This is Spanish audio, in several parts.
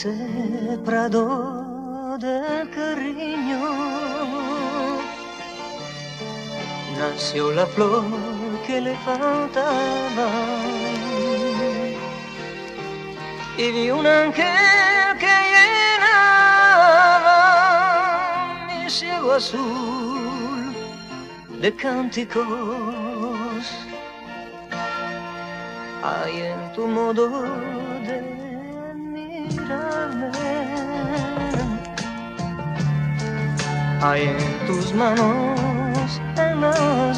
ese prado del cariño nació la flor que le faltaba y vi un ángel que llenaba mi cielo azul de cánticos. Hay en tu modo de mirarme, hay en tus manos, en las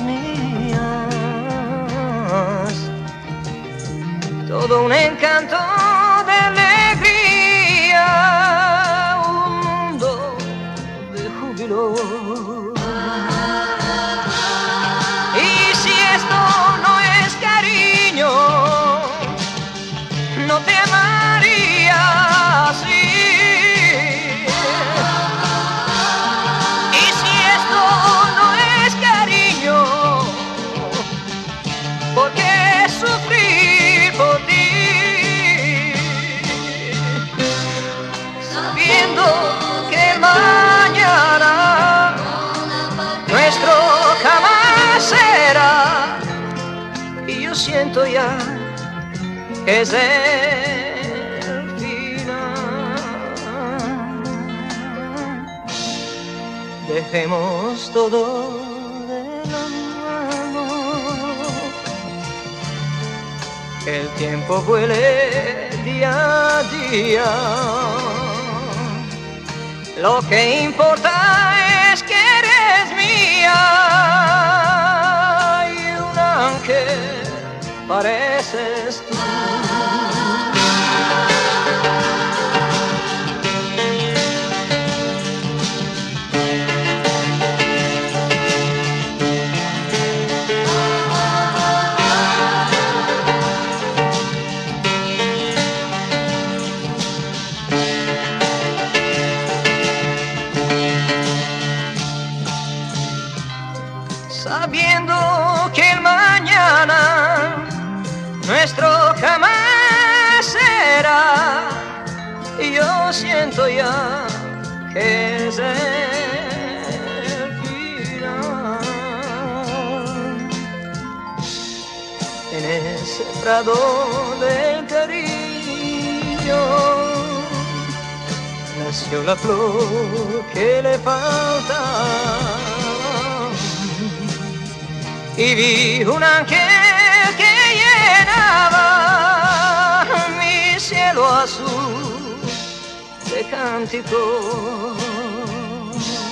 mías, todo un encanto de alegría, un mundo de júbilo. Y si esto no es cariño, no te amaría así. Y si esto no es cariño, ¿por qué sufrir por ti? Sabiendo que mañana nuestro jamás será, y yo siento ya que es el final. Dejemos todo de la mano, que el tiempo vuele día a día. Lo que importa es que eres mía y un ángel pareces tú. Sabiendo que el mañana nuestro jamás será, y yo siento ya que es el final. En ese prado del cariño nació la flor que le falta, y vi un ángel que llenaba mi cielo azul de cánticos.